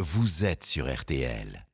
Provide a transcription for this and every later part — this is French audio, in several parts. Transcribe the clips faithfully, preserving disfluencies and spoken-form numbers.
vous êtes sur R T L.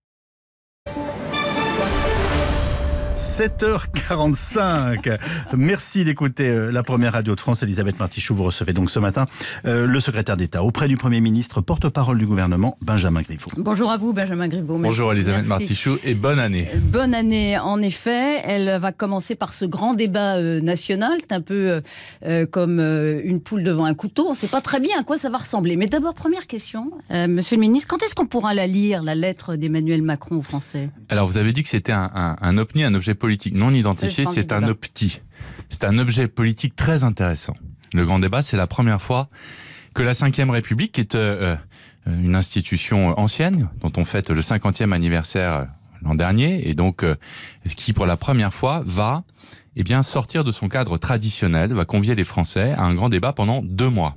sept heures quarante-cinq. Merci d'écouter la première radio de France. Elisabeth Martichoux, vous recevez donc ce matin euh, le secrétaire d'État auprès du Premier ministre, porte-parole du gouvernement, Benjamin Griveaux. Bonjour à vous, Benjamin Griveaux. Bonjour Elisabeth Merci. Martichoux et bonne année. Bonne année, en effet. Elle va commencer par ce grand débat euh, national. C'est un peu euh, comme euh, une poule devant un couteau. On ne sait pas très bien à quoi ça va ressembler. Mais d'abord, première question, euh, Monsieur le ministre, quand est-ce qu'on pourra la lire, la lettre d'Emmanuel Macron aux Français ? Alors vous avez dit que c'était un, un, un OPNI, un objet politique non identifié, c'est, c'est un O P T I. C'est un objet politique très intéressant. Le grand débat, c'est la première fois que la cinquième République, qui est euh, une institution ancienne, dont on fête le cinquantième anniversaire l'an dernier, et donc euh, qui pour la première fois va eh bien, sortir de son cadre traditionnel, va convier les Français à un grand débat pendant deux mois.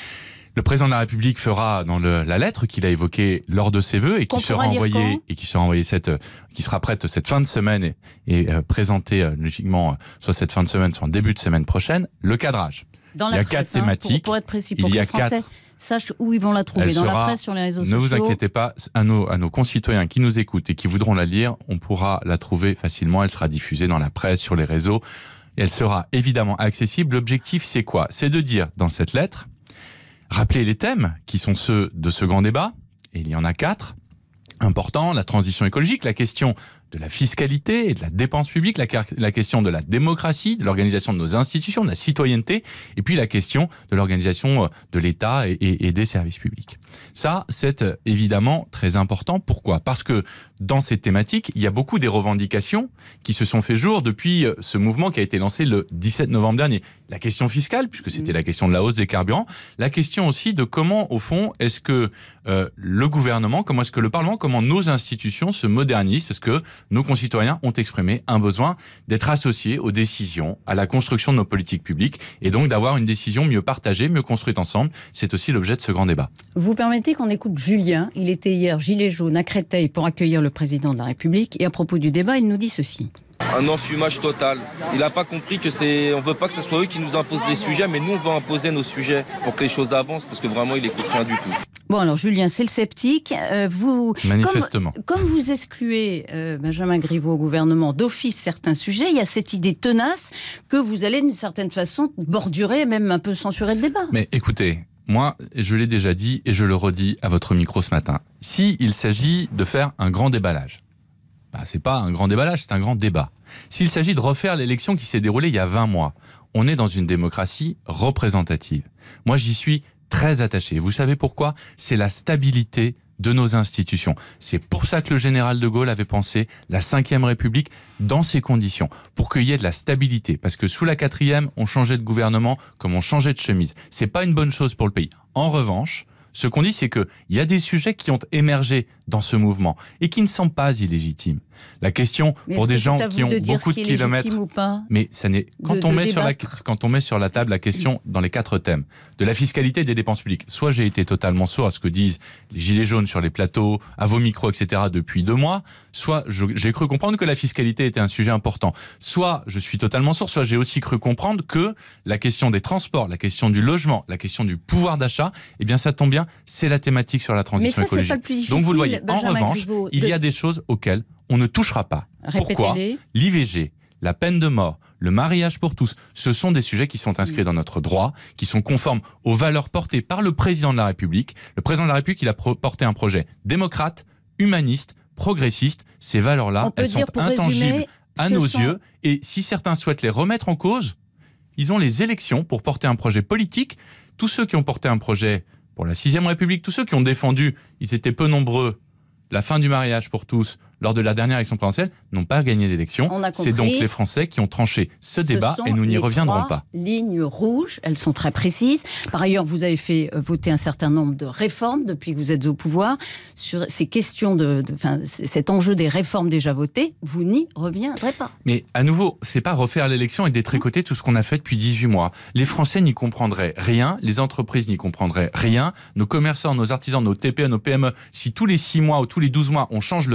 Le président de la République fera dans le, la lettre qu'il a évoquée lors de ses vœux et qui sera envoyée et qui sera envoyée cette, qui sera prête cette fin de semaine et, et euh, présentée euh, logiquement euh, soit cette fin de semaine, soit en début de semaine prochaine, le cadrage. Dans il la y a presse, quatre hein, thématiques. Pour, pour être précis, pour il que y a les Français quatre. Sachent où ils vont la trouver. Elle dans sera, la presse, sur les réseaux ne sociaux. Ne vous inquiétez pas, à nos, à nos concitoyens qui nous écoutent et qui voudront la lire, on pourra la trouver facilement. Elle sera diffusée dans la presse, sur les réseaux. Et elle sera évidemment accessible. L'objectif, c'est quoi ? C'est de dire dans cette lettre, rappeler les thèmes qui sont ceux de ce grand débat, et il y en a quatre importants: la transition écologique, la question de la fiscalité et de la dépense publique, la, la question de la démocratie, de l'organisation de nos institutions, de la citoyenneté, et puis la question de l'organisation de l'État et, et, et des services publics. Ça, c'est évidemment très important. Pourquoi ? Parce que dans ces thématiques, il y a beaucoup des revendications qui se sont fait jour depuis ce mouvement qui a été lancé le dix-sept novembre dernier. La question fiscale, puisque c'était la question de la hausse des carburants, la question aussi de comment, au fond, est-ce que euh, le gouvernement, comment est-ce que le Parlement, comment nos institutions se modernisent, parce que nos concitoyens ont exprimé un besoin d'être associés aux décisions, à la construction de nos politiques publiques, et donc d'avoir une décision mieux partagée, mieux construite ensemble. C'est aussi l'objet de ce grand débat. Vous permettez qu'on écoute Julien. Il était hier gilet jaune à Créteil pour accueillir le président de la République. Et à propos du débat, il nous dit ceci. Un enfumage total. Il n'a pas compris que c'est... On ne veut pas que ce soit eux qui nous imposent les sujets, mais nous, on veut imposer nos sujets pour que les choses avancent, parce que vraiment, il n'écoute rien du tout. Bon, alors Julien, c'est le sceptique. Euh, vous, Manifestement. Comme, comme vous excluez, euh, Benjamin Griveaux, au gouvernement, d'office certains sujets, il y a cette idée tenace que vous allez, d'une certaine façon, bordurer, même un peu censurer le débat. Mais écoutez, moi, je l'ai déjà dit et je le redis à votre micro ce matin. S'il s'agit de faire un grand déballage, bah, c'est pas un grand déballage, c'est un grand débat. S'il s'agit de refaire l'élection qui s'est déroulée il y a vingt mois, on est dans une démocratie représentative. Moi, j'y suis très attaché. Vous savez pourquoi ? C'est la stabilité de nos institutions. C'est pour ça que le général de Gaulle avait pensé la cinquième République dans ces conditions, pour qu'il y ait de la stabilité. Parce que sous la quatrième, on changeait de gouvernement comme on changeait de chemise. C'est pas une bonne chose pour le pays. En revanche, ce qu'on dit, c'est qu'il y a des sujets qui ont émergé dans ce mouvement et qui ne sont pas illégitimes. La question mais pour des gens qui ont de beaucoup de kilomètres, ou pas mais ça n'est quand de, on de met sur la débattre. quand on met sur la table la question dans les quatre thèmes de la fiscalité et des dépenses publiques. Soit j'ai été totalement sourd à ce que disent les gilets jaunes sur les plateaux, à vos micros, et cetera depuis deux mois. Soit je, j'ai cru comprendre que la fiscalité était un sujet important. Soit je suis totalement sourd. Soit j'ai aussi cru comprendre que la question des transports, la question du logement, la question du pouvoir d'achat, eh bien ça tombe bien, c'est la thématique sur la transition mais ça, écologique. C'est pas le plus difficile, donc vous le voyez. Benjamin En revanche, Griveaux, il de... y a des choses auxquelles on ne touchera pas. Pourquoi ? L'I V G, la peine de mort, le mariage pour tous, ce sont des sujets qui sont inscrits dans notre droit, qui sont conformes aux valeurs portées par le président de la République. Le président de la République, il a porté un projet démocrate, humaniste, progressiste. Ces valeurs-là, elles sont intangibles à nos sont... yeux. Et si certains souhaitent les remettre en cause, ils ont les élections pour porter un projet politique. Tous ceux qui ont porté un projet pour la sixième République, tous ceux qui ont défendu, ils étaient peu nombreux, la fin du mariage pour tous, lors de la dernière élection présidentielle, n'ont pas gagné l'élection. C'est donc les Français qui ont tranché ce, ce débat et nous n'y reviendrons pas. Lignes rouges, elles sont très précises. Par ailleurs, vous avez fait voter un certain nombre de réformes depuis que vous êtes au pouvoir. Sur ces questions de, de enfin, cet enjeu des réformes déjà votées, vous n'y reviendrez pas. Mais à nouveau, c'est pas refaire l'élection et détricoter tout ce qu'on a fait depuis dix-huit mois. Les Français n'y comprendraient rien, les entreprises n'y comprendraient rien, nos commerçants, nos artisans, nos T P E, nos P M E, si tous les six mois ou tous les douze mois, on change le cadre fiscal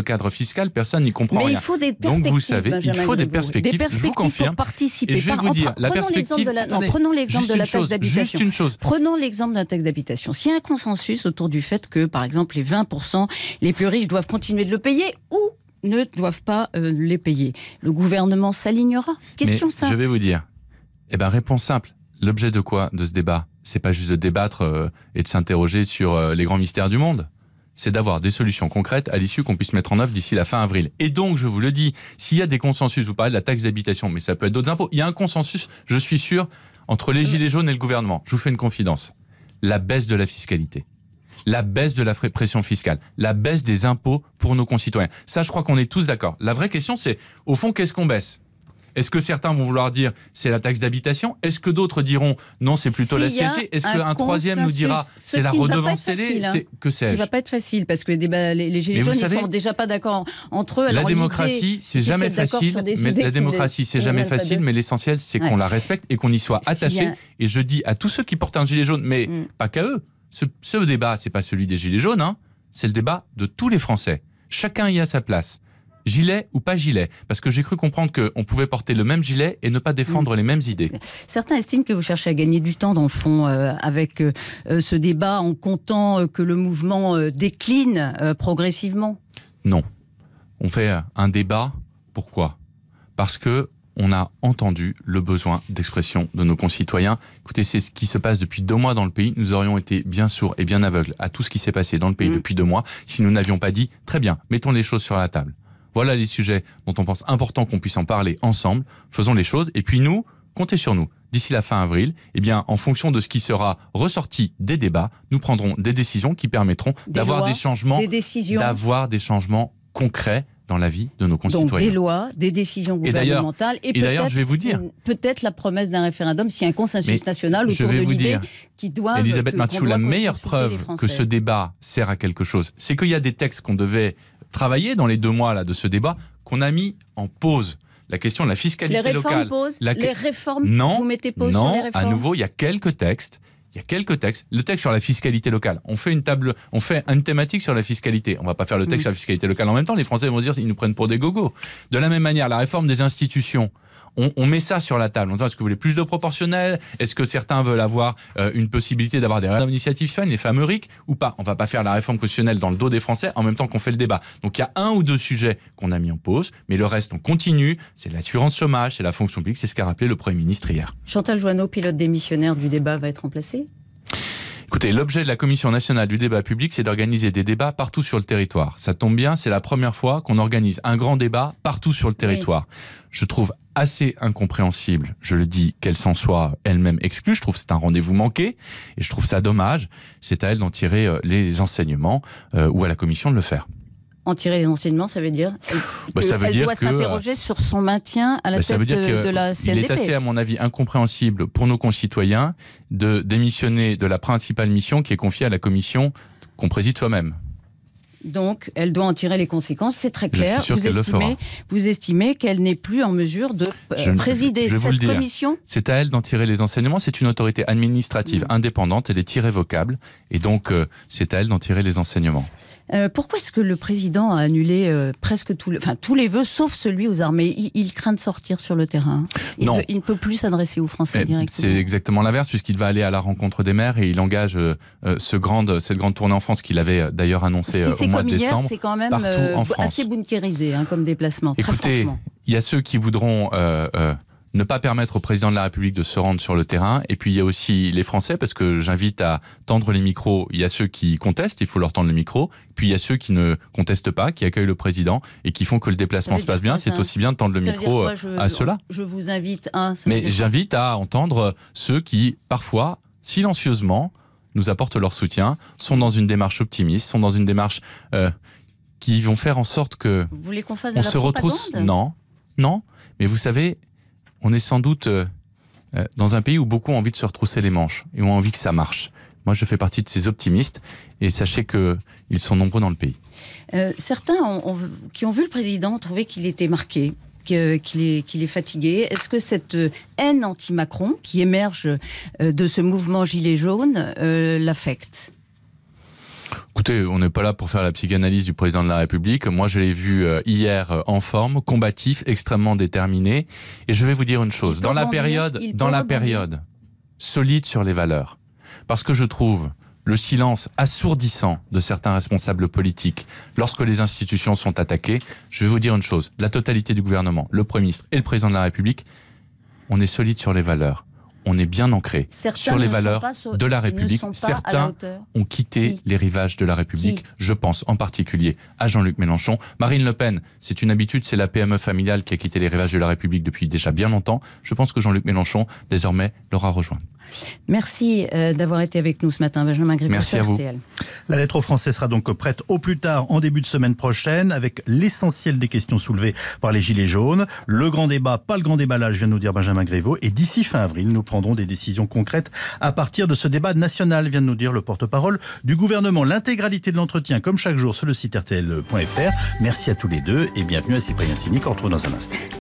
fiscale, personne n'y comprend Mais rien. il faut des perspectives. Donc vous savez, Benjamin il faut des Griveaux. perspectives, Des perspectives je vous confirme. pour participer. Et je vais Par- vous en- dire, la prenons l'exemple perspective... de la, non, attendez, prenons l'exemple juste de la une taxe chose, d'habitation. Juste une chose. Prenons l'exemple de la taxe d'habitation. S'il y a un consensus autour du fait que, par exemple, les vingt pour cent les plus riches doivent continuer de le payer ou ne doivent pas euh, les payer, le gouvernement s'alignera. Question Mais simple. je vais vous dire. Eh bien, réponse simple. L'objet de quoi de ce débat? C'est pas juste de débattre euh, et de s'interroger sur euh, les grands mystères du monde. C'est d'avoir des solutions concrètes à l'issue qu'on puisse mettre en œuvre d'ici la fin avril. Et donc, je vous le dis, s'il y a des consensus, vous parlez de la taxe d'habitation, mais ça peut être d'autres impôts, il y a un consensus, je suis sûr, entre les Gilets jaunes et le gouvernement. Je vous fais une confidence. La baisse de la fiscalité. La baisse de la pression fiscale, la baisse des impôts pour nos concitoyens. Ça, je crois qu'on est tous d'accord. La vraie question, c'est, au fond, qu'est-ce qu'on baisse ? Est-ce que certains vont vouloir dire c'est la taxe d'habitation? Est-ce que d'autres diront non, c'est plutôt la C S G? Est-ce qu'un troisième nous dira c'est la redevance télé? Hein. Que sais-je? Ça ne va pas être facile parce que les, les Gilets jaunes ne sont déjà pas d'accord entre eux. Alors la démocratie, c'est jamais facile. Mais la démocratie, c'est jamais facile, mais l'essentiel, c'est ouais. qu'on la respecte et qu'on y soit attaché. A... Et je dis à tous ceux qui portent un gilet jaune, mais mm. pas qu'à eux. Ce, ce débat, c'est pas celui des Gilets jaunes, hein, c'est le débat de tous les Français. Chacun y a sa place. Gilet ou pas gilet? Parce que j'ai cru comprendre qu'on pouvait porter le même gilet et ne pas défendre mmh. les mêmes idées. Certains estiment que vous cherchez à gagner du temps, dans le fond, euh, avec euh, ce débat, en comptant euh, que le mouvement euh, décline euh, progressivement. Non. On fait un débat. Pourquoi? Parce que on a entendu le besoin d'expression de nos concitoyens. Écoutez, c'est ce qui se passe depuis deux mois dans le pays. Nous aurions été bien sourds et bien aveugles à tout ce qui s'est passé dans le pays mmh. depuis deux mois si nous n'avions pas dit, très bien, mettons les choses sur la table. Voilà les sujets dont on pense important qu'on puisse en parler ensemble. Faisons les choses. Et puis nous, comptez sur nous. D'ici la fin avril, eh bien, en fonction de ce qui sera ressorti des débats, nous prendrons des décisions qui permettront des d'avoir lois, des changements, des décisions. d'avoir des changements concrets dans la vie de nos concitoyens. Donc des lois, des décisions gouvernementales et, et, et d'ailleurs, je vais vous dire, peut-être la promesse d'un référendum s'il y a un consensus national autour de l'idée qui doit. Elisabeth Mathiou, la meilleure preuve que ce débat sert à quelque chose, c'est qu'il y a des textes qu'on devait travailler dans les deux mois là, de ce débat, qu'on a mis en pause. La question de la fiscalité les réformes locale. Pause, la... Les réformes, non, vous mettez pause non, sur les réformes? à nouveau, il y a quelques textes. Il y a quelques textes. Le texte sur la fiscalité locale. On fait une table, on fait une thématique sur la fiscalité. On ne va pas faire le texte mmh. sur la fiscalité locale en même temps. Les Français vont se dire qu'ils nous prennent pour des gogos. De la même manière, la réforme des institutions. On, on met ça sur la table. On dit, est-ce que vous voulez plus de proportionnel? Est-ce que certains veulent avoir euh, une possibilité d'avoir des réformes d'initiative citoyenne, les fameux R I C, ou pas? On ne va pas faire la réforme constitutionnelle dans le dos des Français en même temps qu'on fait le débat. Donc il y a un ou deux sujets qu'on a mis en pause, mais le reste, on continue. C'est l'assurance chômage, c'est la fonction publique, c'est ce qu'a rappelé le Premier ministre hier. Chantal Joanneau, pilote démissionnaire du débat, va être remplacée? Écoutez, l'objet de la Commission nationale du débat public, c'est d'organiser des débats partout sur le territoire. Ça tombe bien, c'est la première fois qu'on organise un grand débat partout sur le territoire. Oui. Je trouve assez incompréhensible, je le dis, qu'elle s'en soit elle-même exclue. Je trouve que c'est un rendez-vous manqué et je trouve ça dommage. C'est à elle d'en tirer les enseignements euh, ou à la Commission de le faire. En tirer les enseignements, ça veut dire bah, ça veut qu'elle dire doit que, s'interroger sur son maintien à la bah, tête de, de la C N D P. Il est assez, à mon avis, incompréhensible pour nos concitoyens de démissionner de la principale mission qui est confiée à la commission qu'on préside soi-même. Donc, elle doit en tirer les conséquences, c'est très clair. Je suis sûr vous, qu'elle estimez, le fera. vous estimez qu'elle n'est plus en mesure de je, présider je, je cette dire, commission? C'est à elle d'en tirer les enseignements. C'est une autorité administrative mmh. indépendante, elle est irrévocable. Et donc, euh, c'est à elle d'en tirer les enseignements. Euh, pourquoi est-ce que le président a annulé euh, presque tout le, enfin, tous les vœux, sauf celui aux armées? il, il craint de sortir sur le terrain. Il, non. veut, il ne peut plus s'adresser aux Français Mais directement. C'est exactement l'inverse, puisqu'il va aller à la rencontre des maires et il engage euh, ce grande, cette grande tournée en France qu'il avait d'ailleurs annoncé si euh, au mois de hier, décembre. C'est quand même partout euh, en France. assez bunkérisé hein, comme déplacement. Écoutez, il y a ceux qui voudront euh, euh, ne pas permettre au président de la République de se rendre sur le terrain. Et puis il y a aussi les Français, parce que j'invite à tendre les micros. Il y a ceux qui contestent, il faut leur tendre le micro. Puis il y a ceux qui ne contestent pas, qui accueillent le président et qui font que le déplacement se passe bien. C'est aussi bien de tendre le micro quoi, je, à ceux-là. Je vous invite à... Mais j'invite à entendre ceux qui, parfois, silencieusement, nous apportent leur soutien, sont dans une démarche optimiste, sont dans une démarche euh, qui vont faire en sorte que... Vous voulez qu'on fasse de on la se retrousse. Non, non. Mais vous savez... On est sans doute euh, dans un pays où beaucoup ont envie de se retrousser les manches et ont envie que ça marche. Moi, je fais partie de ces optimistes et sachez qu'ils sont nombreux dans le pays. Euh, certains ont, ont, qui ont vu le président ont trouvé qu'il était marqué, qu'il est, qu'il est fatigué. Est-ce que cette haine anti-Macron qui émerge de ce mouvement gilet jaune euh, l'affecte ? Écoutez, on n'est pas là pour faire la psychanalyse du président de la République. Moi, je l'ai vu hier en forme, combatif, extrêmement déterminé. Et je vais vous dire une chose. Dans la période, dans la période solide sur les valeurs, parce que je trouve le silence assourdissant de certains responsables politiques lorsque les institutions sont attaquées, je vais vous dire une chose. La totalité du gouvernement, le Premier ministre et le président de la République, on est solide sur les valeurs. On est bien ancré Certains sur les valeurs sur, de la République. Certains ont quitté Qui les rivages de la République. Qui Je pense en particulier à Jean-Luc Mélenchon. Marine Le Pen, c'est une habitude, c'est la P M E familiale qui a quitté les rivages de la République depuis déjà bien longtemps. Je pense que Jean-Luc Mélenchon, désormais, l'aura rejoint. Merci euh, d'avoir été avec nous ce matin, Benjamin Griveaux. Merci à vous. R T L. La lettre aux Français sera donc prête au plus tard en début de semaine prochaine avec l'essentiel des questions soulevées par les Gilets jaunes. Le grand débat, pas le grand déballage, vient de nous dire Benjamin Griveaux. Et d'ici fin avril, nous prendrons des décisions concrètes à partir de ce débat national, vient de nous dire le porte-parole du gouvernement. L'intégralité de l'entretien, comme chaque jour, sur le site R T L point F R. Merci à tous les deux et bienvenue à Cyprien Sini qu'on retrouve dans un instant.